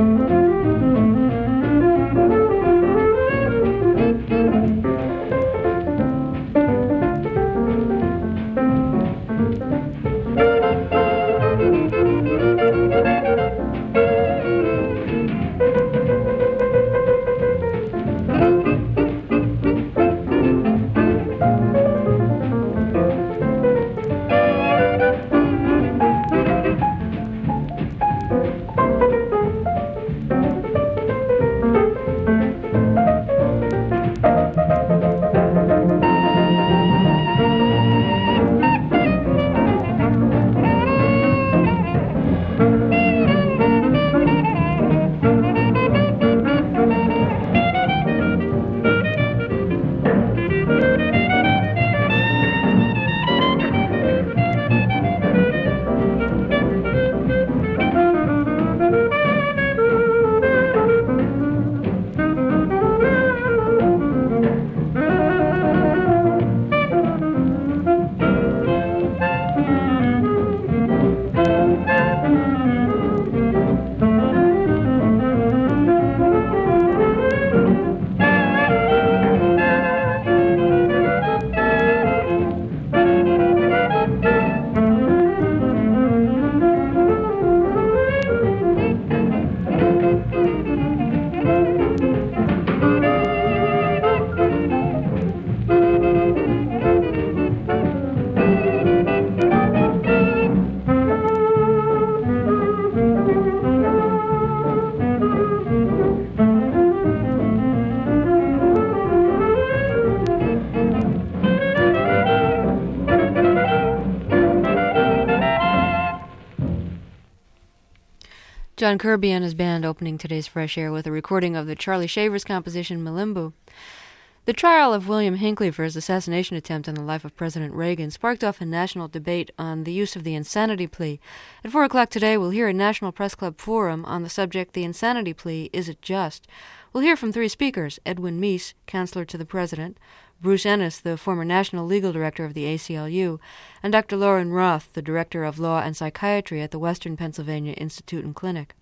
John Kirby and his band opening today's Fresh Air with a recording of the Charlie Shavers composition Malimbo. The trial of William Hinckley for his assassination attempt on the life of President Reagan sparked off a national debate on the use of the insanity plea. At 4 o'clock today, we'll hear a National Press Club forum on the subject, The Insanity Plea, Is It Just? We'll hear from three speakers: Edwin Meese, counselor to the president, Bruce Ennis, the former national legal director of the ACLU, and Dr. Lauren Roth, the director of law and psychiatry at the Western Pennsylvania Institute and Clinic.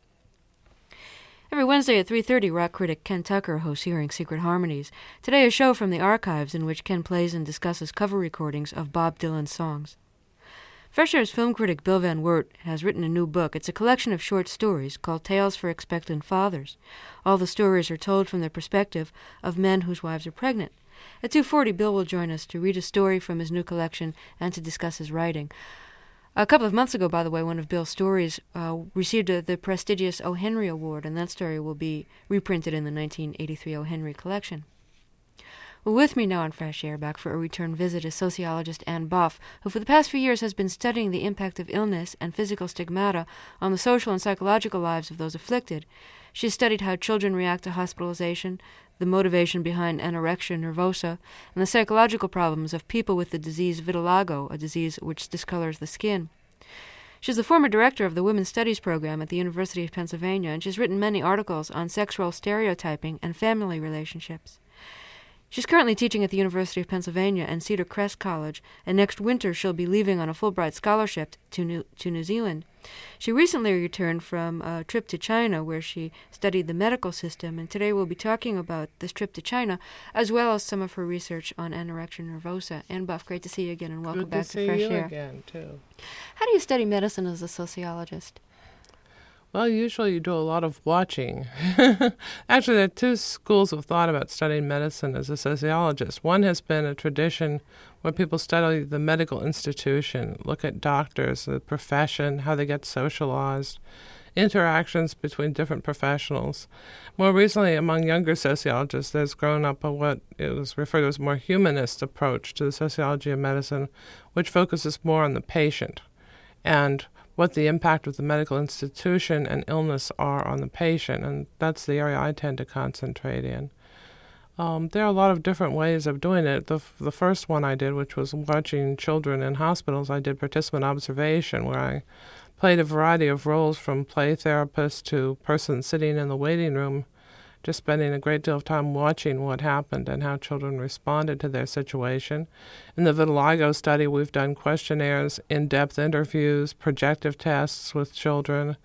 Every Wednesday at 3:30, rock critic Ken Tucker hosts Hearing Secret Harmonies. Today, a show from the archives in which Ken plays and discusses cover recordings of Bob Dylan's songs. Fresh Air's film critic Bill Van Wert has written a new book. It's a collection of short stories called Tales for Expectant Fathers. All the stories are told from the perspective of men whose wives are pregnant. At 2:40, Bill will join us to read a story from his new collection and to discuss his writing. A couple of months ago, by the way, one of Bill's stories received the prestigious O. Henry Award, and that story will be reprinted in the 1983 O. Henry collection. Well, with me now on Fresh Air, back for a return visit, is sociologist Ann Buff, who for the past few years has been studying the impact of illness and physical stigmata on the social and psychological lives of those afflicted. She has studied how children react to hospitalization, the motivation behind anorexia nervosa, and the psychological problems of people with the disease vitiligo, a disease which discolors the skin. She's the former director of the Women's Studies program at the University of Pennsylvania, and she's written many articles on sex role stereotyping and family relationships. She's currently teaching at the University of Pennsylvania and Cedar Crest College, and next winter she'll be leaving on a Fulbright scholarship to New Zealand. She recently returned from a trip to China where she studied the medical system, and today we'll be talking about this trip to China, as well as some of her research on anorexia nervosa. Ann Buff, great to see you again, and welcome back to Fresh Air. Good to see you again, too. How do you study medicine as a sociologist? Well, usually you do a lot of watching. Actually, there are two schools of thought about studying medicine as a sociologist. One has been a tradition where people study the medical institution, look at doctors, the profession, how they get socialized, interactions between different professionals. More recently, among younger sociologists, there's grown up what is referred to as a more humanist approach to the sociology of medicine, which focuses more on the patient and what the impact of the medical institution and illness are on the patient, and that's the area I tend to concentrate in. There are a lot of different ways of doing it. The first one I did, which was watching children in hospitals, I did participant observation, where I played a variety of roles from play therapist to person sitting in the waiting room, just spending a great deal of time watching what happened and how children responded to their situation. In the vitiligo study, we've done questionnaires, in-depth interviews, projective tests with children,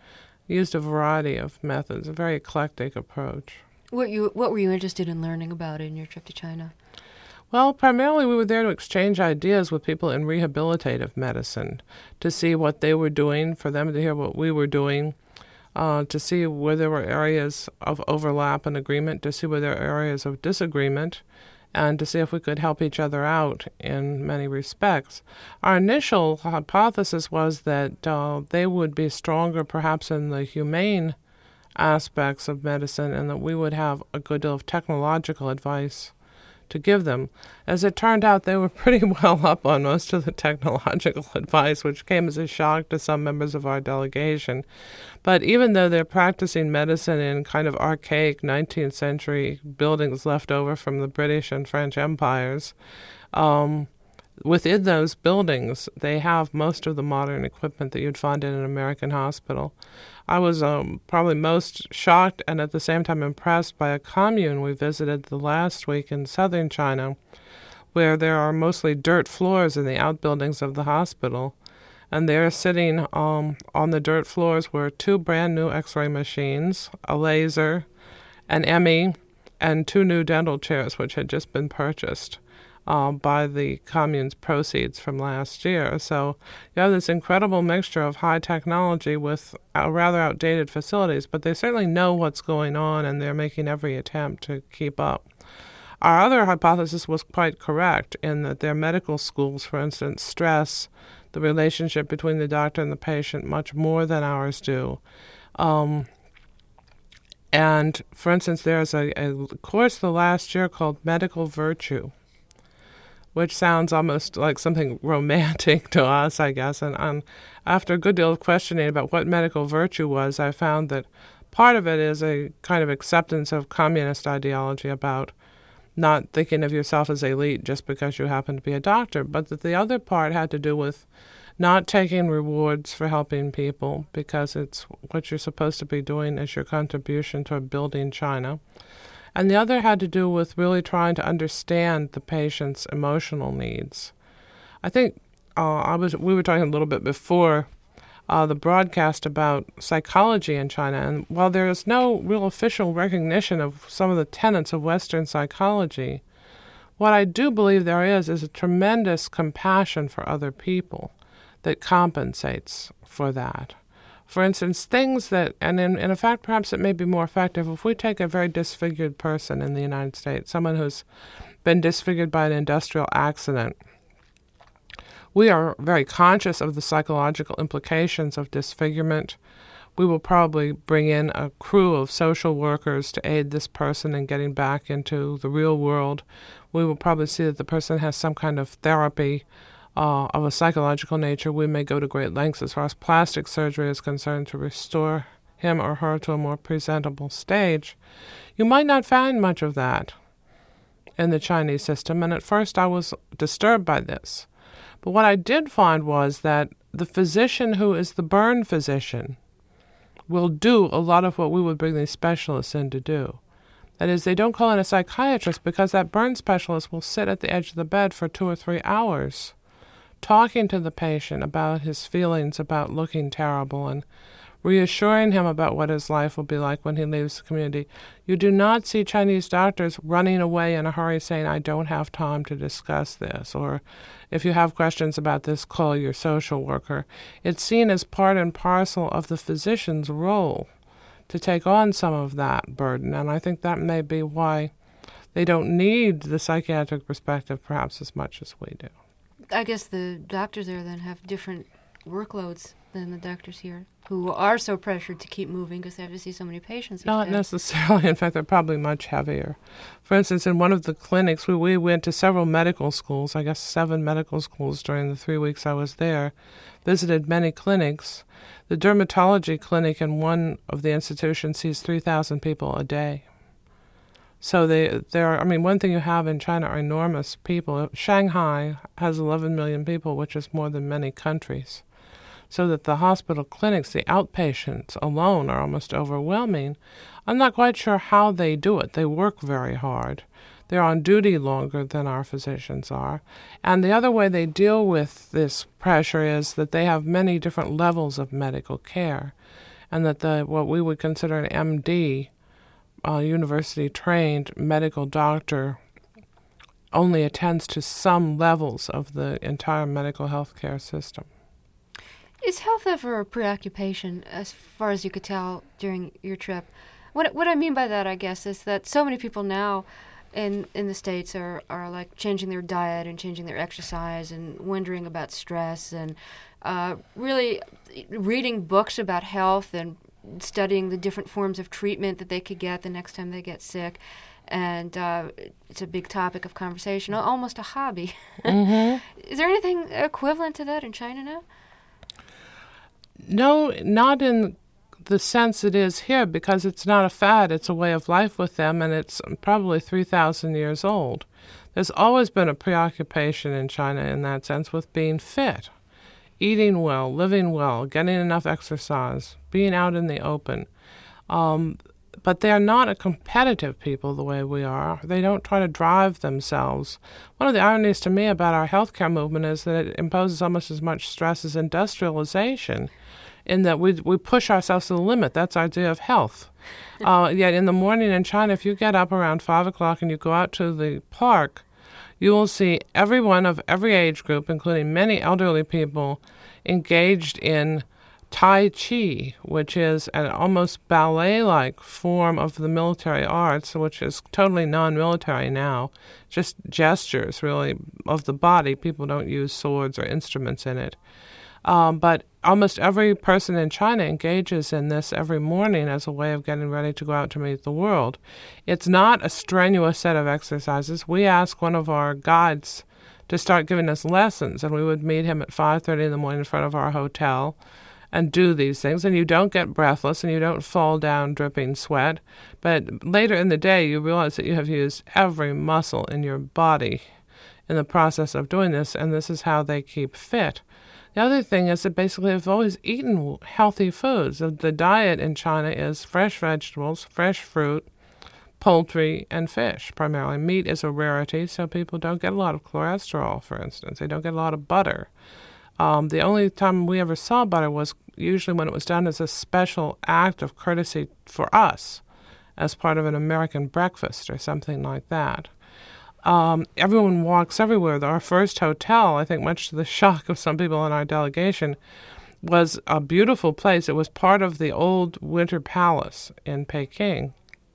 used a variety of methods, a very eclectic approach. What were you interested in learning about in your trip to China? Well, primarily we were there to exchange ideas with people in rehabilitative medicine, to see what they were doing, for them to hear what we were doing, to see where there were areas of overlap and agreement, to see where there were areas of disagreement, and to see if we could help each other out in many respects. Our initial hypothesis was that they would be stronger perhaps in the humane aspects of medicine, and that we would have a good deal of technological advice to give them. As it turned out, they were pretty well up on most of the technological advice, which came as a shock to some members of our delegation. But even though they're practicing medicine in kind of archaic 19th century buildings left over from the British and French empires, within those buildings, they have most of the modern equipment that you'd find in an American hospital. I was probably most shocked and at the same time impressed by a commune we visited the last week in southern China, where there are mostly dirt floors in the outbuildings of the hospital. And there, sitting on the dirt floors, were 2 brand new X-ray machines, a laser, an Emmy, and 2 new dental chairs, which had just been purchased by the commune's proceeds from last year. So you have this incredible mixture of high technology with rather outdated facilities, but they certainly know what's going on, and they're making every attempt to keep up. Our other hypothesis was quite correct in that their medical schools, for instance, stress the relationship between the doctor and the patient much more than ours do. And, for instance, there's a course the last year called Medical Virtue, which sounds almost like something romantic to us, I guess. And after a good deal of questioning about what medical virtue was, I found that part of it is a kind of acceptance of communist ideology about not thinking of yourself as elite just because you happen to be a doctor, but that the other part had to do with not taking rewards for helping people because it's what you're supposed to be doing as your contribution toward building China. And the other had to do with really trying to understand the patient's emotional needs. I think we were talking a little bit before the broadcast about psychology in China, and while there is no real official recognition of some of the tenets of Western psychology, what I do believe there is a tremendous compassion for other people that compensates for that. For instance, things that, and in fact, perhaps it may be more effective if we take a very disfigured person in the United States, someone who's been disfigured by an industrial accident. We are very conscious of the psychological implications of disfigurement. We will probably bring in a crew of social workers to aid this person in getting back into the real world. We will probably see that the person has some kind of therapy of a psychological nature. We may go to great lengths as far as plastic surgery is concerned to restore him or her to a more presentable stage. You might not find much of that in the Chinese system, and at first I was disturbed by this. But what I did find was that the physician who is the burn physician will do a lot of what we would bring these specialists in to do. That is, they don't call in a psychiatrist because that burn specialist will sit at the edge of the bed for 2 or 3 hours talking to the patient about his feelings about looking terrible and reassuring him about what his life will be like when he leaves the community. You do not see Chinese doctors running away in a hurry saying, I don't have time to discuss this, or if you have questions about this, call your social worker. It's seen as part and parcel of the physician's role to take on some of that burden, and I think that may be why they don't need the psychiatric perspective perhaps as much as we do. I guess the doctors there then have different workloads than the doctors here, who are so pressured to keep moving because they have to see so many patients each Not day. necessarily. In fact, they're probably much heavier. For instance, in one of the clinics, we went to several medical schools, I guess 7 medical schools during the 3 weeks I was there, visited many clinics. The dermatology clinic in one of the institutions sees 3,000 people a day. So one thing you have in China are enormous people. Shanghai has 11 million people, which is more than many countries. So that the hospital clinics, the outpatients alone, are almost overwhelming. I'm not quite sure how they do it. They work very hard. They're on duty longer than our physicians are. And the other way they deal with this pressure is that they have many different levels of medical care. and that what we would consider an MD, university-trained medical doctor, only attends to some levels of the entire medical health care system. Is health ever a preoccupation, as far as you could tell during your trip? What I mean by that, I guess, is that so many people now in the States are like changing their diet and changing their exercise and wondering about stress and really reading books about health and studying the different forms of treatment that they could get the next time they get sick. And it's a big topic of conversation, almost a hobby. Mm-hmm. Is there anything equivalent to that in China now? No, not in the sense it is here, because it's not a fad. It's a way of life with them, and it's probably 3,000 years old. There's always been a preoccupation in China in that sense with being fit, eating well, living well, getting enough exercise, being out in the open. But they're not a competitive people the way we are. They don't try to drive themselves. One of the ironies to me about our healthcare movement is that it imposes almost as much stress as industrialization, in that we push ourselves to the limit. That's our idea of health. Yet in the morning in China, if you get up around 5 o'clock and you go out to the park, you will see everyone of every age group, including many elderly people, engaged in Tai Chi, which is an almost ballet-like form of the military arts, which is totally non-military now, just gestures, really, of the body. People don't use swords or instruments in it. But almost every person in China engages in this every morning as a way of getting ready to go out to meet the world. It's not a strenuous set of exercises. We asked one of our guides to start giving us lessons, and we would meet him at 5:30 in the morning in front of our hotel and do these things, and you don't get breathless and you don't fall down dripping sweat. But later in the day, you realize that you have used every muscle in your body in the process of doing this, and this is how they keep fit. The other thing is that basically they've always eaten healthy foods. The diet in China is fresh vegetables, fresh fruit, poultry, and fish primarily. Meat is a rarity, so people don't get a lot of cholesterol, for instance. They don't get a lot of butter. The only time we ever saw butter was usually when it was done as a special act of courtesy for us, as part of an American breakfast or something like that. Everyone walks everywhere. Our first hotel, I think much to the shock of some people in our delegation, was a beautiful place. It was part of the old Winter Palace in Peking.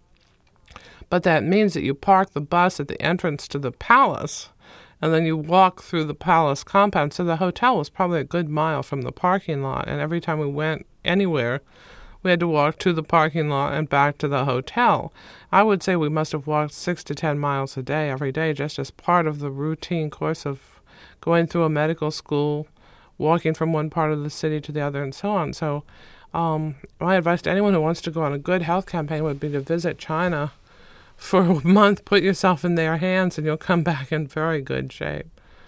But that means that you park the bus at the entrance to the palace, and then you walk through the palace compound. So the hotel was probably a good mile from the parking lot, and every time we went anywhere, we had to walk to the parking lot and back to the hotel. I would say we must have walked 6 to 10 miles a day every day, just as part of the routine course of going through a medical school, walking from one part of the city to the other, and so on. So my advice to anyone who wants to go on a good health campaign would be to visit China for a month, put yourself in their hands, and you'll come back in very good shape.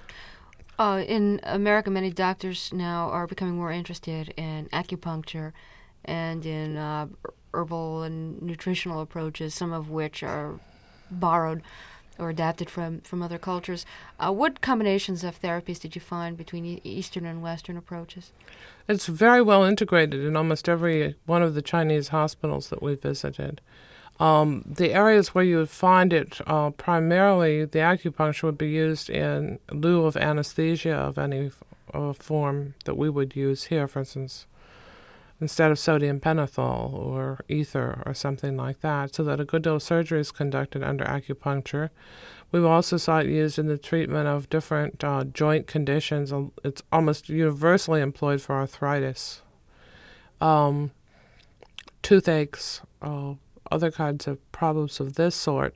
In America, many doctors now are becoming more interested in acupuncture and in herbal and nutritional approaches, some of which are borrowed or adapted from other cultures. What combinations of therapies did you find between Eastern and Western approaches? It's very well integrated in almost every one of the Chinese hospitals that we visited. The areas where you would find it, primarily the acupuncture would be used in lieu of anesthesia of any form that we would use here, for instance, instead of sodium pentothal or ether or something like that, so that a good deal of surgery is conducted under acupuncture. We've also saw it used in the treatment of different joint conditions. It's almost universally employed for arthritis, toothaches, other kinds of problems of this sort.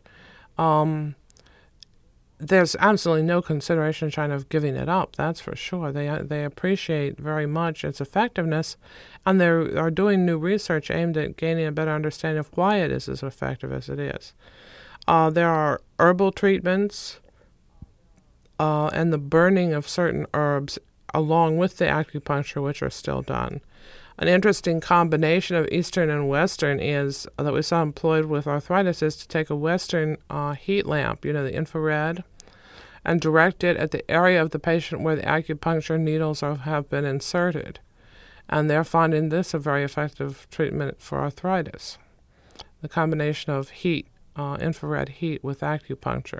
There's absolutely no consideration in China of giving it up, that's for sure. They appreciate very much its effectiveness, and they are doing new research aimed at gaining a better understanding of why it is as effective as it is. There are herbal treatments and the burning of certain herbs along with the acupuncture, which are still done. An interesting combination of Eastern and Western is that we saw employed with arthritis is to take a Western heat lamp, the infrared, and direct it at the area of the patient where the acupuncture needles have been inserted. And they're finding this a very effective treatment for arthritis. The combination of heat, infrared heat with acupuncture.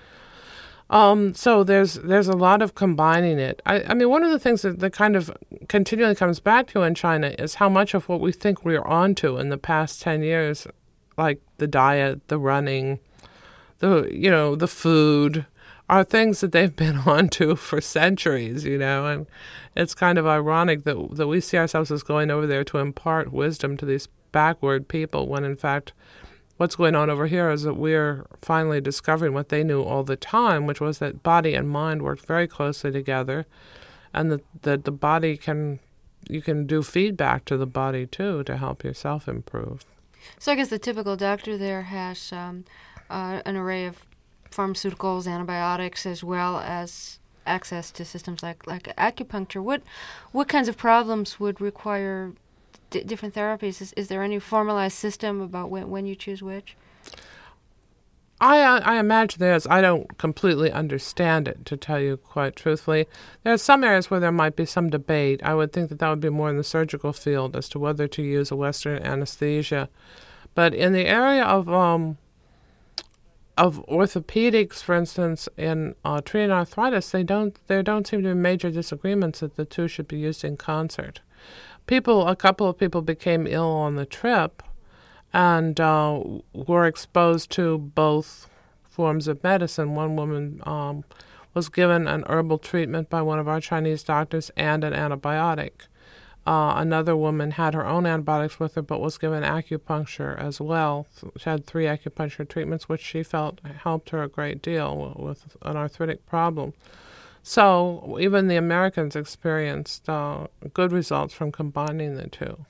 So there's a lot of combining it. I mean, one of the things that kind of continually comes back to in China is how much of what we think we're onto in the past 10 years, like the diet, the running, the food, are things that they've been onto for centuries, and it's kind of ironic that we see ourselves as going over there to impart wisdom to these backward people when in fact what's going on over here is that we're finally discovering what they knew all the time, which was that body and mind work very closely together, and that the body you can do feedback to the body too to help yourself improve. So I guess the typical doctor there has an array of pharmaceuticals, antibiotics, as well as access to systems like acupuncture. What kinds of problems would require different therapies? Is there any formalized system about when you choose which? I imagine there is. I don't completely understand it, to tell you quite truthfully. There are some areas where there might be some debate. I would think that would be more in the surgical field as to whether to use a Western anesthesia. But in the area of orthopedics, for instance, in treating arthritis, there don't seem to be major disagreements that the two should be used in concert. A couple of people became ill on the trip and were exposed to both forms of medicine. One woman was given an herbal treatment by one of our Chinese doctors and an antibiotic. Another woman had her own antibiotics with her but was given acupuncture as well. She had 3 acupuncture treatments, which she felt helped her a great deal with an arthritic problem. So even the Americans experienced good results from combining the two.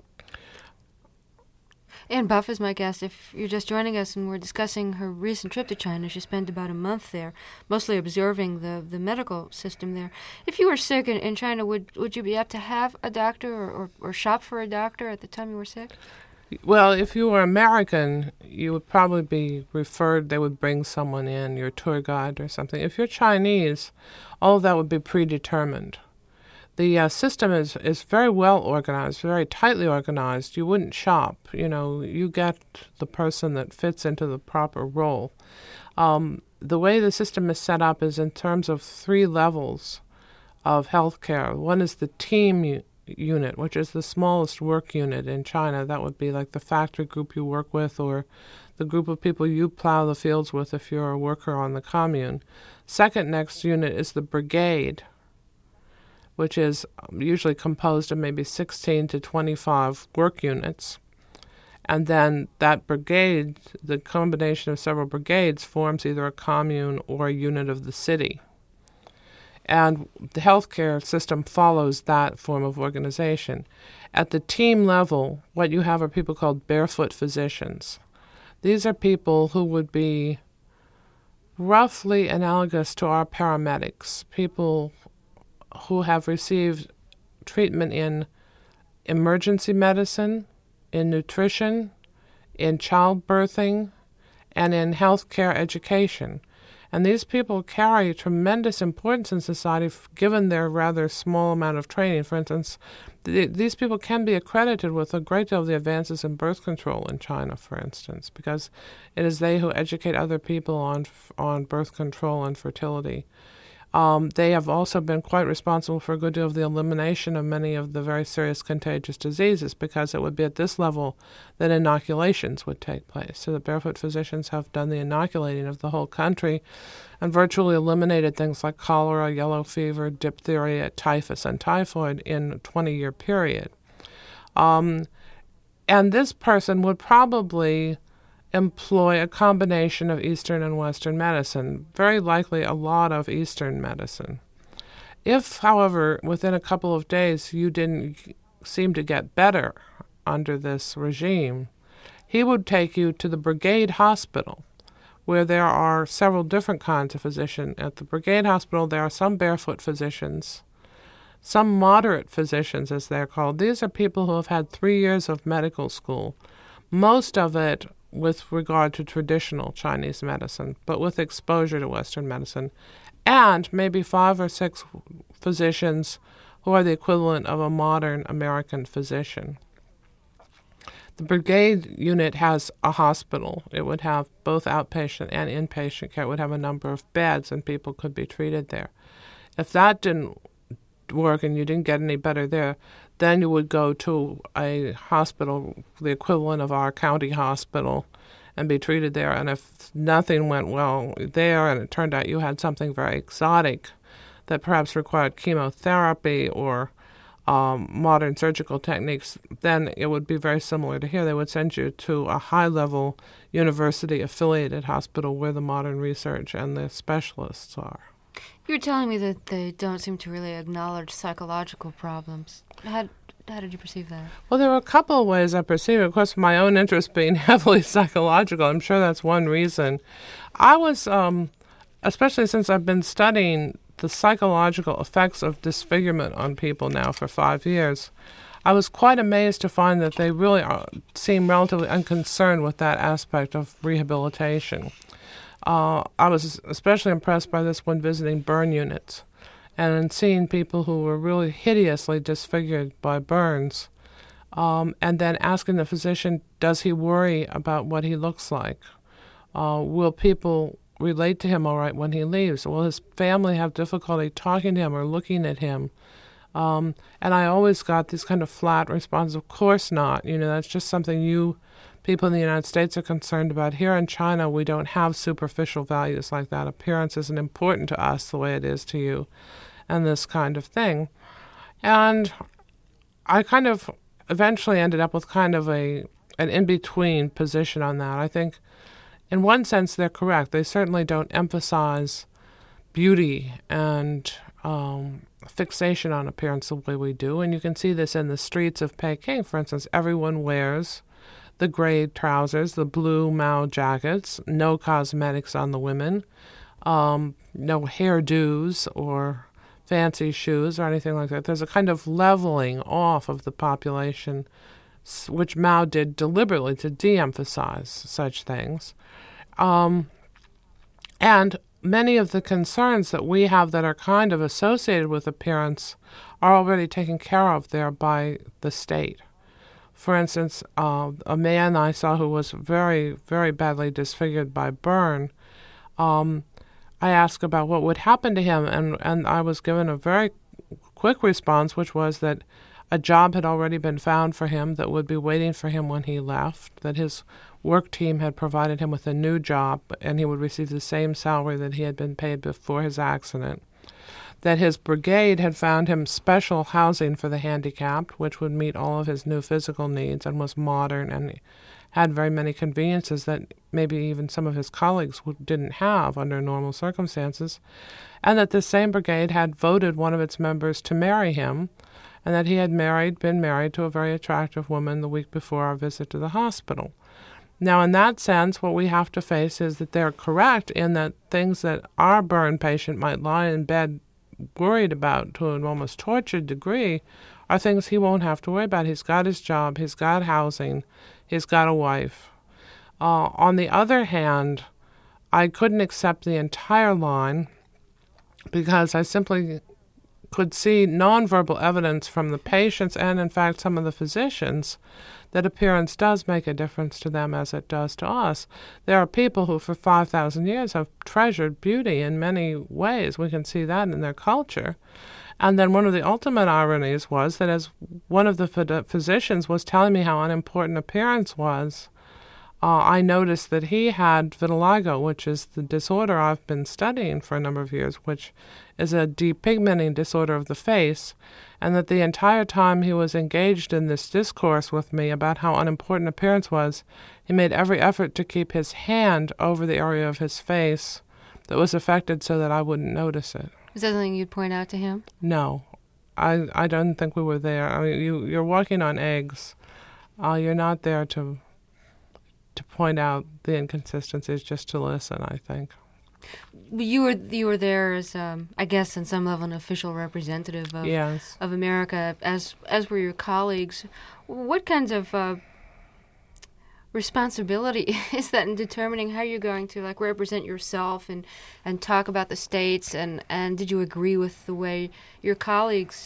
Ann Buff is my guest. If you're just joining us and we're discussing her recent trip to China, she spent about a month there, mostly observing the medical system there. If you were sick in China, would you be apt to have a doctor or shop for a doctor at the time you were sick? Well, if you were American, you would probably be referred, they would bring someone in, your tour guide or something. If you're Chinese, all of that would be predetermined. The system is very well organized, very tightly organized. You wouldn't shop. You get the person that fits into the proper role. The way the system is set up is in terms of 3 levels of healthcare. One is the team unit, which is the smallest work unit in China. That would be like the factory group you work with or the group of people you plow the fields with if you're a worker on the commune. Second next unit is the brigade, which is usually composed of maybe 16 to 25 work units. And then that brigade, the combination of several brigades, forms either a commune or a unit of the city. And the healthcare system follows that form of organization. At the team level, what you have are people called barefoot physicians. These are people who would be roughly analogous to our paramedics, people who have received treatment in emergency medicine, in nutrition, in childbirthing, and in healthcare education. And these people carry tremendous importance in society given their rather small amount of training. For instance, these people can be accredited with a great deal of the advances in birth control in China, for instance, because it is they who educate other people on birth control and fertility. They have also been quite responsible for a good deal of the elimination of many of the very serious contagious diseases, because it would be at this level that inoculations would take place. So the barefoot physicians have done the inoculating of the whole country and virtually eliminated things like cholera, yellow fever, diphtheria, typhus, and typhoid in a 20-year period. And this person would probably employ a combination of Eastern and Western medicine, very likely a lot of Eastern medicine. If, however, within a couple of days you didn't seem to get better under this regime, he would take you to the Brigade Hospital, where there are several different kinds of physicians. At the Brigade Hospital, there are some barefoot physicians, some moderate physicians, as they're called. These are people who have had 3 years of medical school, most of it with regard to traditional Chinese medicine, but with exposure to Western medicine, and maybe 5 or 6 physicians who are the equivalent of a modern American physician. The brigade unit has a hospital. It would have both outpatient and inpatient care. It would have a number of beds, and people could be treated there. If that didn't work and you didn't get any better there, then you would go to a hospital, the equivalent of our county hospital, and be treated there. And if nothing went well there and it turned out you had something very exotic that perhaps required chemotherapy or modern surgical techniques, then it would be very similar to here. They would send you to a high-level university-affiliated hospital where the modern research and the specialists are. You were telling me that they don't seem to really acknowledge psychological problems. How did you perceive that? Well, there were a couple of ways I perceived it. Of course, my own interest being heavily psychological, I'm sure that's one reason. I was, especially since I've been studying the psychological effects of disfigurement on people now for 5 years, I was quite amazed to find that they really seem relatively unconcerned with that aspect of rehabilitation. I was especially impressed by this when visiting burn units and seeing people who were really hideously disfigured by burns, and then asking the physician, does he worry about what he looks like? Will people relate to him all right when he leaves? Will his family have difficulty talking to him or looking at him? And I always got these kind of flat responses, of course not. That's just something people in the United States are concerned about. Here in China, we don't have superficial values like that. Appearance isn't important to us the way it is to you, and this kind of thing. And I kind of eventually ended up with kind of an in-between position on that. I think in one sense they're correct. They certainly don't emphasize beauty and fixation on appearance the way we do. And you can see this in the streets of Peking, for instance. Everyone wears the gray trousers, the blue Mao jackets, no cosmetics on the women, no hairdos or fancy shoes or anything like that. There's a kind of leveling off of the population, which Mao did deliberately to de-emphasize such things. And many of the concerns that we have that are kind of associated with appearance are already taken care of there by the state. For instance, a man I saw who was very, very badly disfigured by burn, I asked about what would happen to him, and I was given a very quick response, which was that a job had already been found for him that would be waiting for him when he left, that his work team had provided him with a new job, and he would receive the same salary that he had been paid before his accident, that his brigade had found him special housing for the handicapped, which would meet all of his new physical needs and was modern and had very many conveniences that maybe even some of his colleagues didn't have under normal circumstances, and that this same brigade had voted one of its members to marry him, and that he had been married to a very attractive woman the week before our visit to the hospital. Now, in that sense, what we have to face is that they're correct in that things that our burn patient might lie in bed worried about to an almost tortured degree are things he won't have to worry about. He's got his job, he's got housing, he's got a wife. On the other hand, I couldn't accept the entire line because I simply could see nonverbal evidence from the patients and, in fact, some of the physicians that appearance does make a difference to them as it does to us. There are people who for 5,000 years have treasured beauty in many ways. We can see that in their culture. And then one of the ultimate ironies was that as one of the physicians was telling me how unimportant appearance was, I noticed that he had vitiligo, which is the disorder I've been studying for a number of years, which is a depigmenting disorder of the face, and that the entire time he was engaged in this discourse with me about how unimportant appearance was, he made every effort to keep his hand over the area of his face that was affected so that I wouldn't notice it. Is that something you'd point out to him? No. I don't think we were there. I mean, you're walking on eggs. You're not there to point out the inconsistencies, just to listen, I think. You were there as, I guess, on some level, an official representative of Yes. of America, as were your colleagues. What kinds of responsibility is that in determining how you're going to represent yourself and talk about the states, and did you agree with the way your colleagues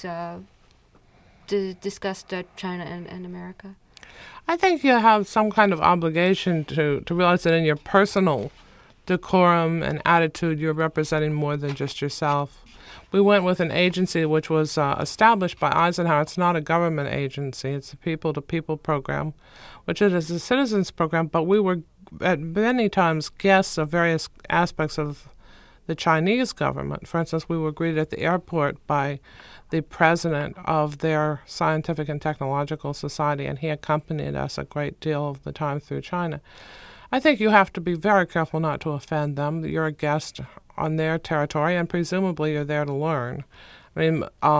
discussed China and America? I think you have some kind of obligation to realize that in your personal decorum and attitude, you're representing more than just yourself. We went with an agency which was established by Eisenhower. It's not a government agency. It's a people-to-people program, which is a citizens program, but we were at many times guests of various aspects of the Chinese government. For instance, we were greeted at the airport by the president of their scientific and technological society, and he accompanied us a great deal of the time through China. I think you have to be very careful not to offend them. You're a guest on their territory, and presumably you're there to learn. I mean,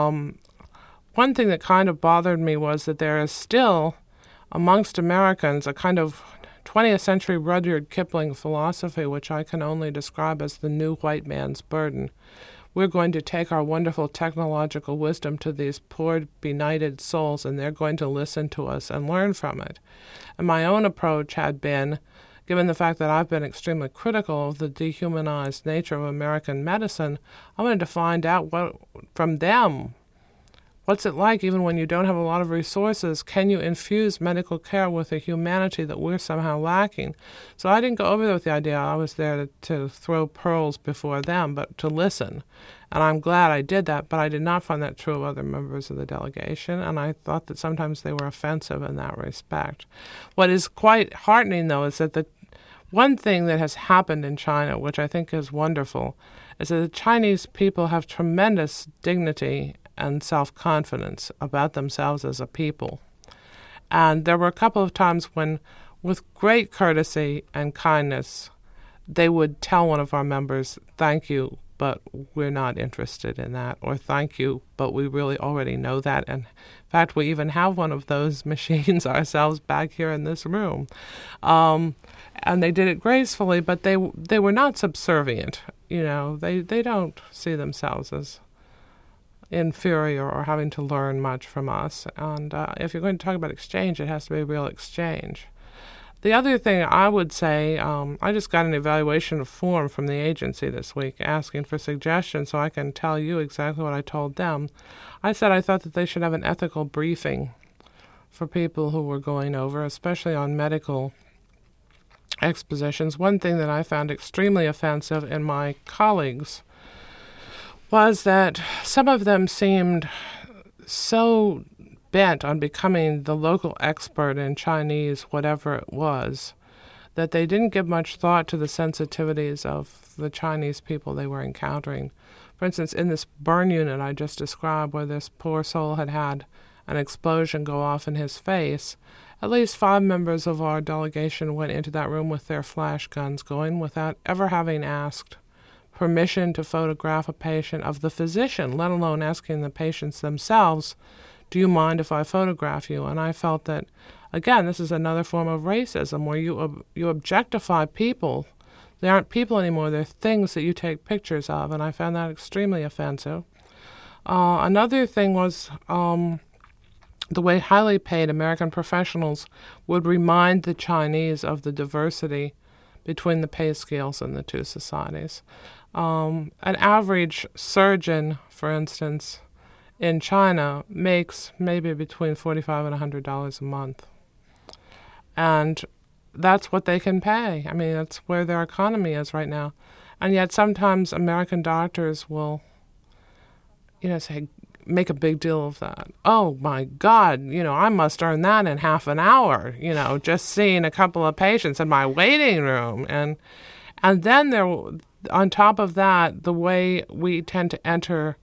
one thing that kind of bothered me was that there is still, amongst Americans, a kind of 20th century Rudyard Kipling philosophy, which I can only describe as the new white man's burden. We're going to take our wonderful technological wisdom to these poor, benighted souls, and they're going to listen to us and learn from it. And my own approach had been, given the fact that I've been extremely critical of the dehumanized nature of American medicine, I wanted to find out from them, what's it like even when you don't have a lot of resources? Can you infuse medical care with a humanity that we're somehow lacking? So I didn't go over there with the idea I was there to throw pearls before them, but to listen. And I'm glad I did that, but I did not find that true of other members of the delegation, and I thought that sometimes they were offensive in that respect. What is quite heartening, though, is that the one thing that has happened in China, which I think is wonderful, is that the Chinese people have tremendous dignity and self-confidence about themselves as a people. And there were a couple of times when, with great courtesy and kindness, they would tell one of our members, "Thank you, but we're not interested in that," or "Thank you, but we really already know that." And in fact, we even have one of those machines ourselves back here in this room. And they did it gracefully, but they were not subservient. You know, they don't see themselves as inferior or having to learn much from us. And if you're going to talk about exchange, it has to be a real exchange. The other thing I would say, I just got an evaluation form from the agency this week asking for suggestions so I can tell you exactly what I told them. I said I thought that they should have an ethical briefing for people who were going over, especially on medical expositions. One thing that I found extremely offensive in my colleagues was that some of them seemed so bent on becoming the local expert in Chinese, whatever it was, that they didn't give much thought to the sensitivities of the Chinese people they were encountering. For instance, in this burn unit I just described, where this poor soul had had an explosion go off in his face, at least 5 members of our delegation went into that room with their flash guns going without ever having asked permission to photograph a patient of the physician, let alone asking the patients themselves, "Do you mind if I photograph you?" And I felt that, again, this is another form of racism where you objectify people. They aren't people anymore. They're things that you take pictures of, and I found that extremely offensive. Another thing was the way highly paid American professionals would remind the Chinese of the diversity between the pay scales in the two societies. An average surgeon, for instance, in China makes maybe between $45 and $100 a month. And that's what they can pay. I mean, that's where their economy is right now. And yet sometimes American doctors will, say, make a big deal of that. "Oh, my God, I must earn that in half an hour, just seeing a couple of patients in my waiting room." And then there, on top of that, the way we tend to enter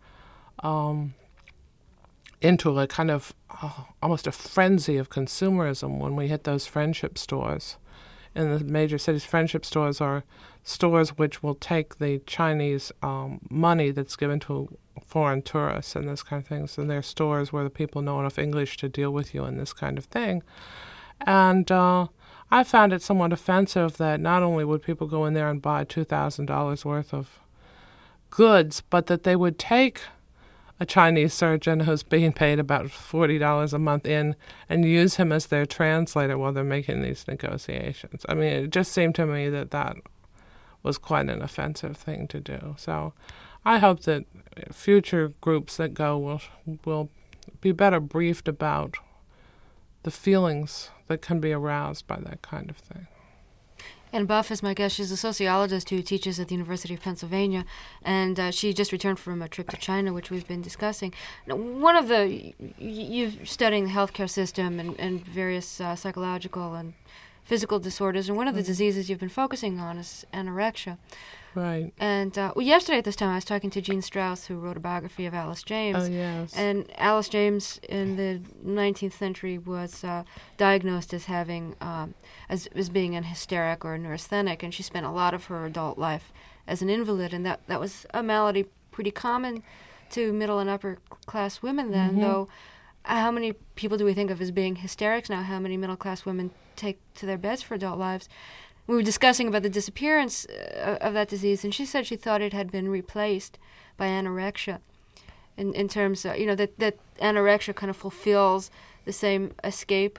into a kind of almost a frenzy of consumerism when we hit those friendship stores. In the major cities, friendship stores are stores which will take the Chinese money that's given to foreign tourists and this kind of things, and they're stores where the people know enough English to deal with you and this kind of thing. And I found it somewhat offensive that not only would people go in there and buy $2,000 worth of goods, but that they would take a Chinese surgeon who's being paid about $40 a month in and use him as their translator while they're making these negotiations. I mean, it just seemed to me that that was quite an offensive thing to do. So I hope that future groups that go will be better briefed about the feelings that can be aroused by that kind of thing. Ann Buff is my guest. She's a sociologist who teaches at the University of Pennsylvania, and she just returned from a trip to China, which we've been discussing. Now, one of you're studying the healthcare system and various psychological and physical disorders, and one of the diseases you've been focusing on is anorexia. Right. And yesterday at this time, I was talking to Jean Strauss, who wrote a biography of Alice James. Oh, yes. And Alice James in the 19th century was diagnosed as having, as being an hysteric or a neurasthenic, and she spent a lot of her adult life as an invalid, and that was a malady pretty common to middle and upper class women then, though. How many people do we think of as being hysterics now? How many middle class women take to their beds for adult lives? We were discussing about the disappearance of that disease, and she said she thought it had been replaced by anorexia in terms of, that anorexia kind of fulfills the same escape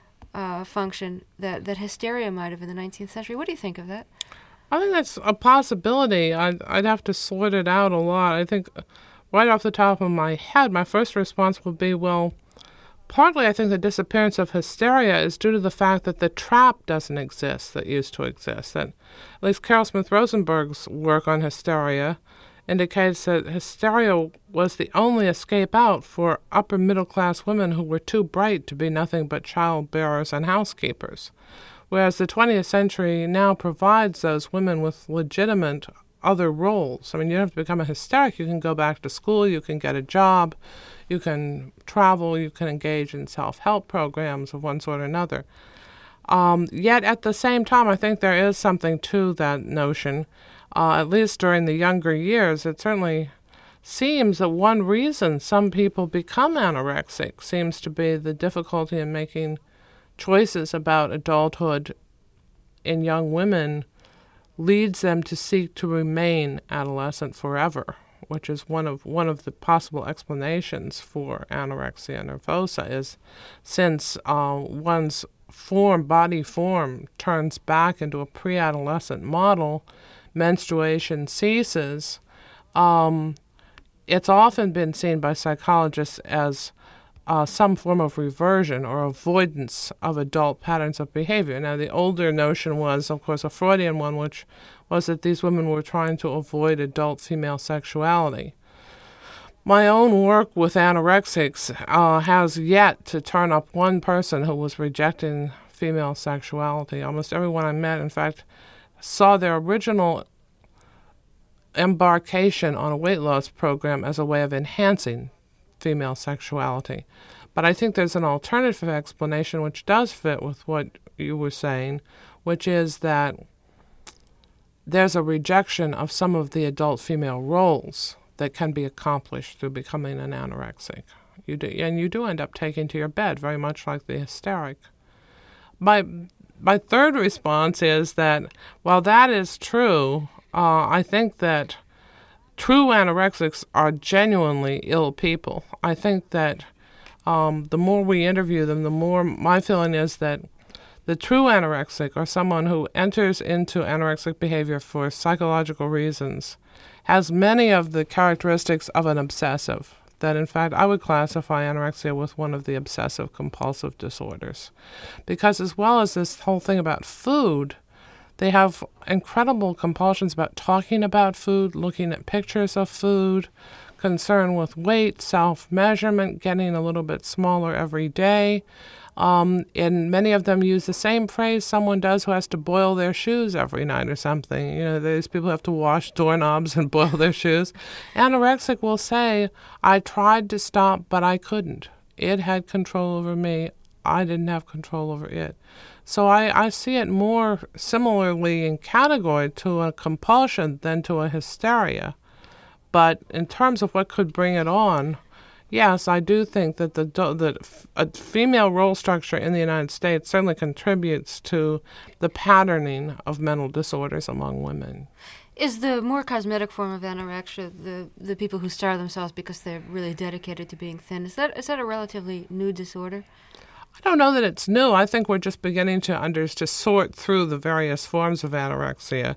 function that hysteria might have in the 19th century. What do you think of that? I think that's a possibility. I'd have to sort it out a lot. I think right off the top of my head, my first response would be, well, partly I think the disappearance of hysteria is due to the fact that the trap doesn't exist that used to exist. That at least Carol Smith Rosenberg's work on hysteria indicates that hysteria was the only escape out for upper middle class women who were too bright to be nothing but child bearers and housekeepers. Whereas the 20th century now provides those women with legitimate other roles. I mean, you don't have to become a hysteric. You can go back to school, you can get a job, you can travel, you can engage in self-help programs of one sort or another. Yet at the same time, I think there is something to that notion. At least during the younger years, it certainly seems that one reason some people become anorexic seems to be the difficulty in making choices about adulthood in young women leads them to seek to remain adolescent forever, which is one of the possible explanations for anorexia nervosa, is since one's body form turns back into a pre-adolescent model, menstruation ceases. It's often been seen by psychologists as some form of reversion or avoidance of adult patterns of behavior. Now, the older notion was, of course, a Freudian one, which was that these women were trying to avoid adult female sexuality. My own work with anorexics has yet to turn up one person who was rejecting female sexuality. Almost everyone I met, in fact, saw their original embarkation on a weight loss program as a way of enhancing female sexuality. But I think there's an alternative explanation which does fit with what you were saying, which is that there's a rejection of some of the adult female roles that can be accomplished through becoming an anorexic. You do end up taking to your bed, very much like the hysteric. My third response is that while that is true, I think that true anorexics are genuinely ill people. I think that the more we interview them, the more my feeling is that the true anorexic, or someone who enters into anorexic behavior for psychological reasons, has many of the characteristics of an obsessive. That, in fact, I would classify anorexia with one of the obsessive-compulsive disorders. Because as well as this whole thing about food, they have incredible compulsions about talking about food, looking at pictures of food, concern with weight, self-measurement, getting a little bit smaller every day. And many of them use the same phrase someone does who has to boil their shoes every night or something. You know, these people have to wash doorknobs and boil their shoes. Anorexic will say, I tried to stop, but I couldn't. It had control over me. I didn't have control over it. So I see it more similarly in category to a compulsion than to a hysteria. But in terms of what could bring it on, yes, I do think that a female role structure in the United States certainly contributes to the patterning of mental disorders among women. Is the more cosmetic form of anorexia the people who starve themselves because they're really dedicated to being thin? Is that a relatively new disorder? I don't know that it's new. I think we're just beginning to sort through the various forms of anorexia.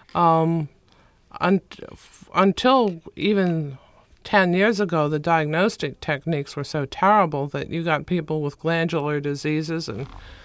Until even 10 years ago, the diagnostic techniques were so terrible that you got people with glandular diseases and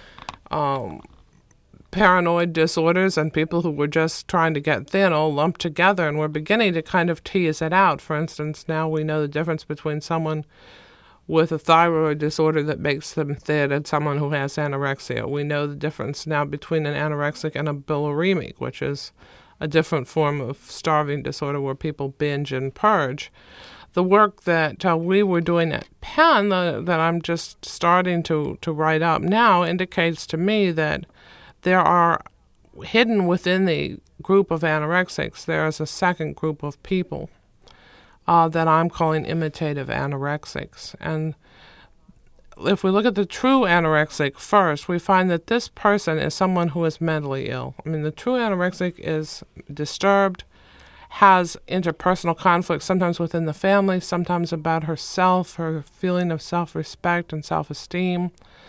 paranoid disorders and people who were just trying to get thin all lumped together, and we're beginning to kind of tease it out. For instance, now we know the difference between someone with a thyroid disorder that makes them thin and someone who has anorexia. We know the difference now between an anorexic and a bulimic, which is a different form of starving disorder where people binge and purge. The work that we were doing at Penn, that I'm just starting to write up now, indicates to me that there are, hidden within the group of anorexics, there is a second group of people that I'm calling imitative anorexics. And if we look at the true anorexic first, we find that this person is someone who is mentally ill. I mean, the true anorexic is disturbed, has interpersonal conflicts, sometimes within the family, sometimes about herself, her feeling of self-respect and self-esteem.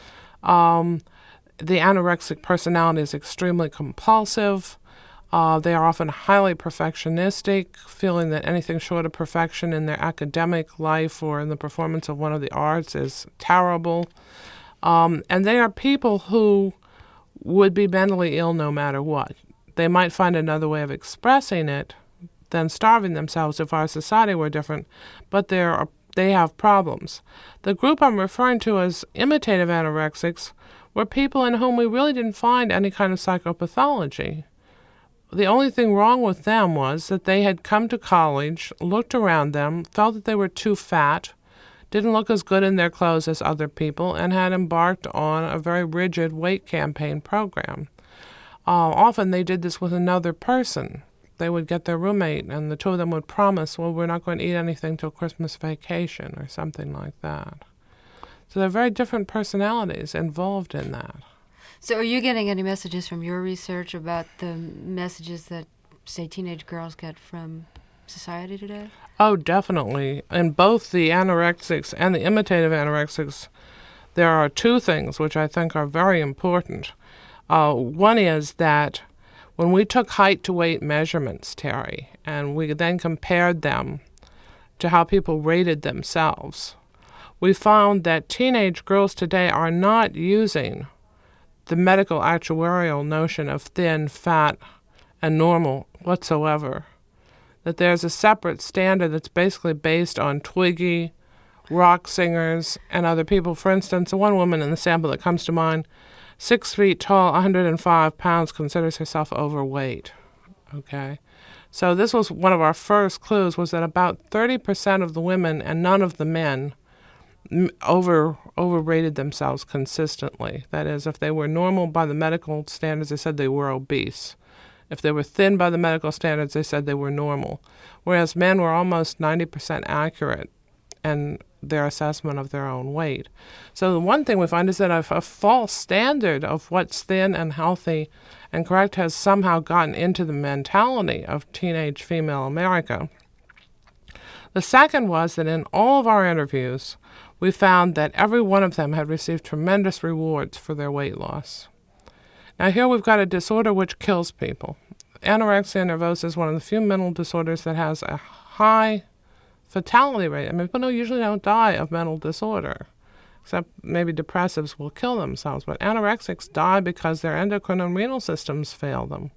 The anorexic personality is extremely compulsive. They are often highly perfectionistic, feeling that anything short of perfection in their academic life or in the performance of one of the arts is terrible. And they are people who would be mentally ill no matter what. They might find another way of expressing it than starving themselves if our society were different, but they have problems. The group I'm referring to as imitative anorexics were people in whom we really didn't find any kind of psychopathology. The only thing wrong with them was that they had come to college, looked around them, felt that they were too fat, didn't look as good in their clothes as other people, and had embarked on a very rigid weight campaign program. Often they did this with another person. They would get their roommate, and the two of them would promise, well, we're not going to eat anything till Christmas vacation, or something like that. So there are very different personalities involved in that. So are you getting any messages from your research about the messages that, say, teenage girls get from society today? Oh, definitely. In both the anorexics and the imitative anorexics, there are two things which I think are very important. One is that when we took height-to-weight measurements, Terry, and we then compared them to how people rated themselves, we found that teenage girls today are not using the medical actuarial notion of thin, fat, and normal whatsoever. That there's a separate standard that's basically based on Twiggy, rock singers, and other people. For instance, one woman in the sample that comes to mind, 6 feet tall, 105 pounds, considers herself overweight. Okay? So this was one of our first clues, was that about 30% of the women and none of the men overrated themselves consistently. That is, if they were normal by the medical standards, they said they were obese. If they were thin by the medical standards, they said they were normal. Whereas men were almost 90% accurate in their assessment of their own weight. So the one thing we find is that a false standard of what's thin and healthy and correct has somehow gotten into the mentality of teenage female America. The second was that in all of our interviews, we found that every one of them had received tremendous rewards for their weight loss. Now here we've got a disorder which kills people. Anorexia nervosa is one of the few mental disorders that has a high fatality rate. I mean, people usually don't die of mental disorder, except maybe depressives will kill themselves, but anorexics die because their endocrine and renal systems fail them.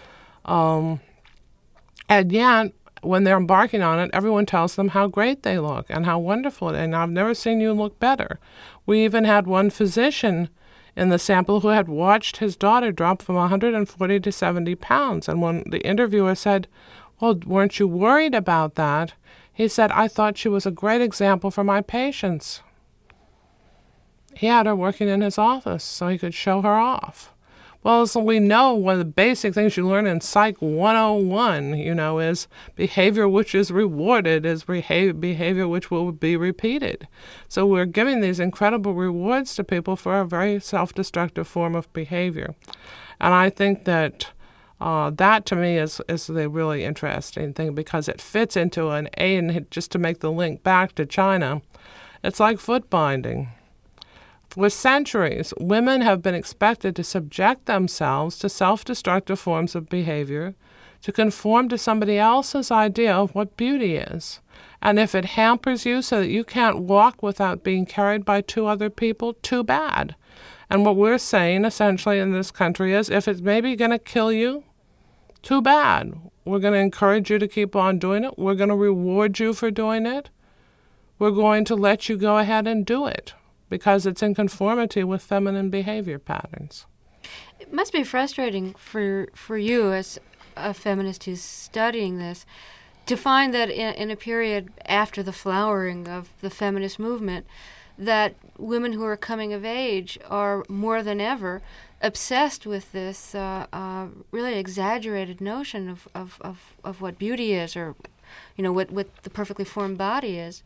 And yet, when they're embarking on it, everyone tells them how great they look and how wonderful it is, and I've never seen you look better. We even had one physician in the sample who had watched his daughter drop from 140 to 70 pounds. And when the interviewer said, well, weren't you worried about that? He said, I thought she was a great example for my patients. He had her working in his office so he could show her off. Well, so we know one of the basic things you learn in Psych 101, is behavior which is rewarded is behavior which will be repeated. So we're giving these incredible rewards to people for a very self-destructive form of behavior. And I think that That to me is the really interesting thing, because it fits into an A, and just to make the link back to China, it's like foot binding. For centuries, women have been expected to subject themselves to self-destructive forms of behavior, to conform to somebody else's idea of what beauty is. And if it hampers you so that you can't walk without being carried by two other people, too bad. And what we're saying essentially in this country is, if it's maybe going to kill you, too bad. We're going to encourage you to keep on doing it. We're going to reward you for doing it. We're going to let you go ahead and do it, because it's in conformity with feminine behavior patterns. It must be frustrating for you as a feminist who's studying this to find that in a period after the flowering of the feminist movement, that women who are coming of age are more than ever obsessed with this really exaggerated notion of what beauty is, or what the perfectly formed body is.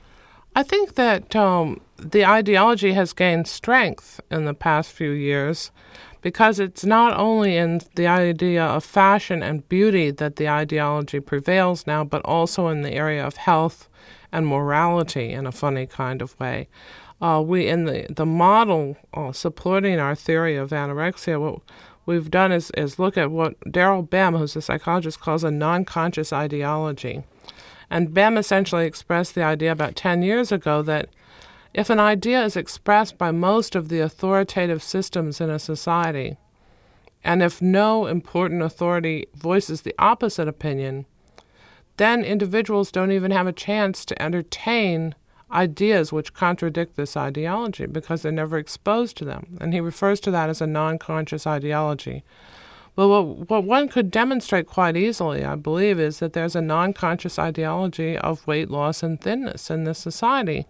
I think that the ideology has gained strength in the past few years, because it's not only in the idea of fashion and beauty that the ideology prevails now, but also in the area of health and morality in a funny kind of way. We, in the model supporting our theory of anorexia, what we've done is look at what Daryl Bem, who's a psychologist, calls a non-conscious ideology. And Bem essentially expressed the idea about 10 years ago that if an idea is expressed by most of the authoritative systems in a society, and if no important authority voices the opposite opinion, then individuals don't even have a chance to entertain ideas which contradict this ideology, because they're never exposed to them. And he refers to that as a non-conscious ideology. Well, what one could demonstrate quite easily, I believe, is that there's a non-conscious ideology of weight loss and thinness in this society,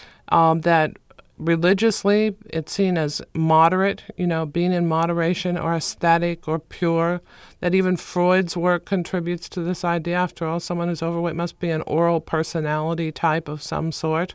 that religiously it's seen as moderate, being in moderation, or aesthetic or pure, that even Freud's work contributes to this idea. After all, someone who's overweight must be an oral personality type of some sort.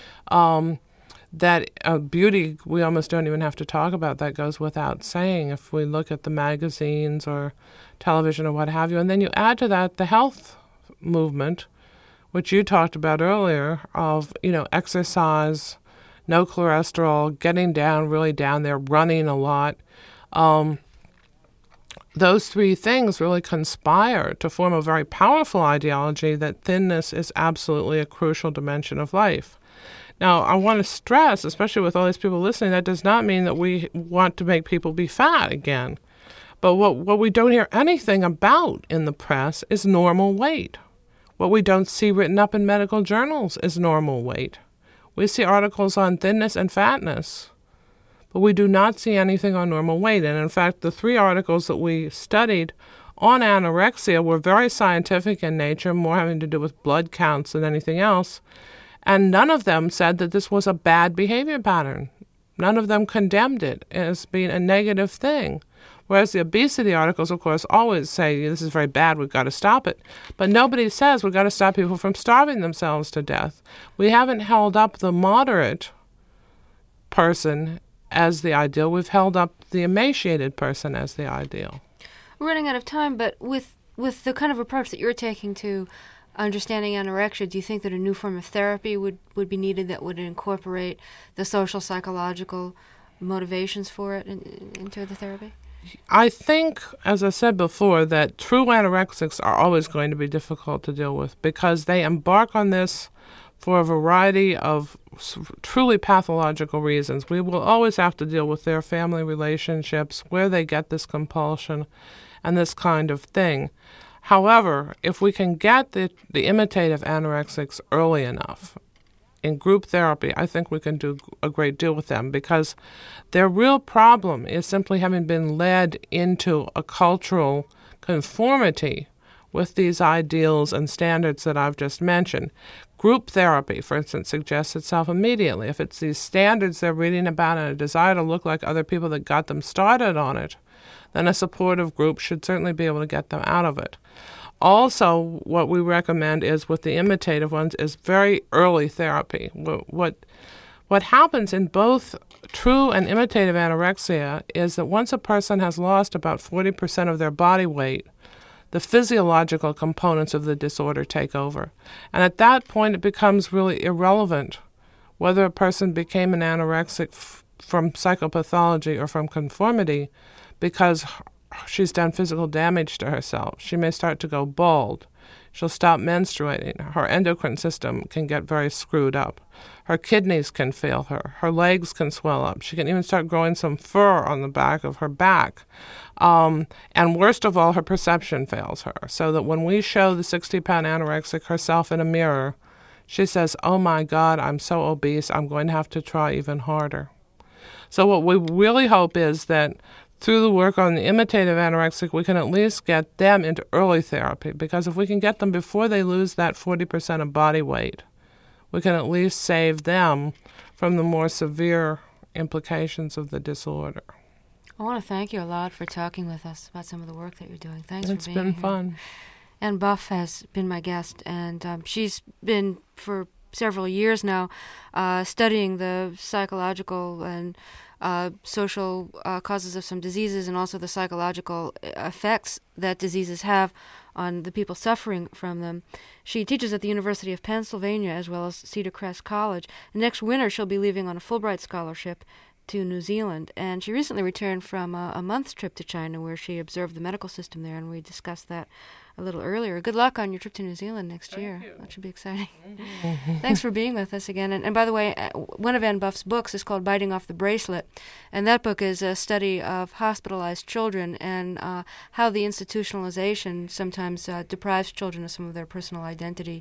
That beauty, we almost don't even have to talk about. That goes without saying if we look at the magazines or television or what have you. And then you add to that the health movement, which you talked about earlier, of, exercise, no cholesterol, getting down, really down there, running a lot. Those three things really conspire to form a very powerful ideology that thinness is absolutely a crucial dimension of life. Now, I want to stress, especially with all these people listening, that does not mean that we want to make people be fat again. But what we don't hear anything about in the press is normal weight. What we don't see written up in medical journals is normal weight. We see articles on thinness and fatness, but we do not see anything on normal weight. And in fact, the 3 articles that we studied on anorexia were very scientific in nature, more having to do with blood counts than anything else. And none of them said that this was a bad behavior pattern. None of them condemned it as being a negative thing. Whereas the obesity articles, of course, always say, this is very bad, we've got to stop it. But nobody says we've got to stop people from starving themselves to death. We haven't held up the moderate person as the ideal. We've held up the emaciated person as the ideal. We're running out of time, but with the kind of approach that you're taking to understanding anorexia, do you think that a new form of therapy would be needed that would incorporate the social, psychological motivations for it into the therapy? I think, as I said before, that true anorexics are always going to be difficult to deal with, because they embark on this for a variety of truly pathological reasons. We will always have to deal with their family relationships, where they get this compulsion, and this kind of thing. However, if we can get the imitative anorexics early enough in group therapy, I think we can do a great deal with them, because their real problem is simply having been led into a cultural conformity with these ideals and standards that I've just mentioned. Group therapy, for instance, suggests itself immediately. If it's these standards they're reading about and a desire to look like other people that got them started on it, then a supportive group should certainly be able to get them out of it. Also, what we recommend is, with the imitative ones, is very early therapy. What What happens in both true and imitative anorexia is that once a person has lost about 40% of their body weight, the physiological components of the disorder take over. And at that point, it becomes really irrelevant whether a person became an anorexic from psychopathology or from conformity, because she's done physical damage to herself. She may start to go bald. She'll stop menstruating. Her endocrine system can get very screwed up. Her kidneys can fail her. Her legs can swell up. She can even start growing some fur on the back of her back. And worst of all, her perception fails her, so that when we show the 60-pound anorexic herself in a mirror, she says, "Oh my God, I'm so obese, I'm going to have to try even harder." So what we really hope is that through the work on the imitative anorexic, we can at least get them into early therapy, because if we can get them before they lose that 40% of body weight, we can at least save them from the more severe implications of the disorder. I want to thank you a lot for talking with us about some of the work that you're doing. Thanks for being here. It's been fun. Ann Buff has been my guest, and she's been for several years now studying the psychological and social causes of some diseases, and also the psychological effects that diseases have on the people suffering from them. She teaches at the University of Pennsylvania as well as Cedar Crest College. Next winter, she'll be leaving on a Fulbright scholarship to New Zealand, and she recently returned from a month's trip to China, where she observed the medical system there, and we discussed that a little earlier. Good luck on your trip to New Zealand next year. That should be exciting. Thanks for being with us again. And by the way, one of Ann Buff's books is called Biting Off the Bracelet, and that book is a study of hospitalized children and how the institutionalization sometimes deprives children of some of their personal identity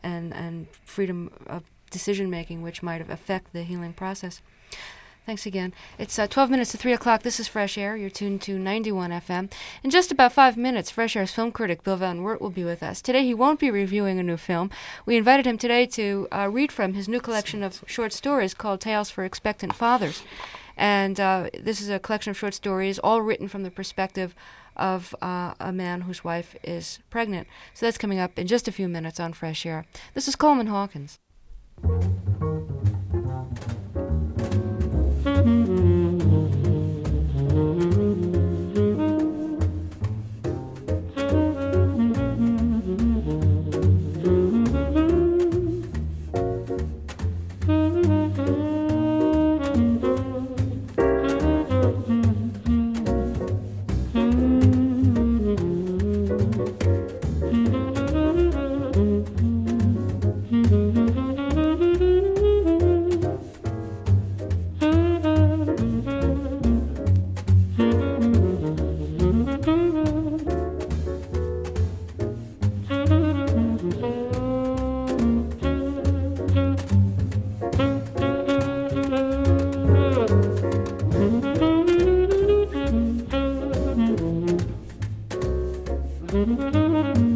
and freedom of decision-making, which might affect the healing process. Thanks again. It's 12 minutes to 3 o'clock. This is Fresh Air. You're tuned to 91 FM. In just about 5 minutes, Fresh Air's film critic Bill Van Wert will be with us. Today he won't be reviewing a new film. We invited him today to read from his new collection of short stories called Tales for Expectant Fathers. And this is a collection of short stories, all written from the perspective of a man whose wife is pregnant. So that's coming up in just a few minutes on Fresh Air. This is Coleman Hawkins. Mm-hmm.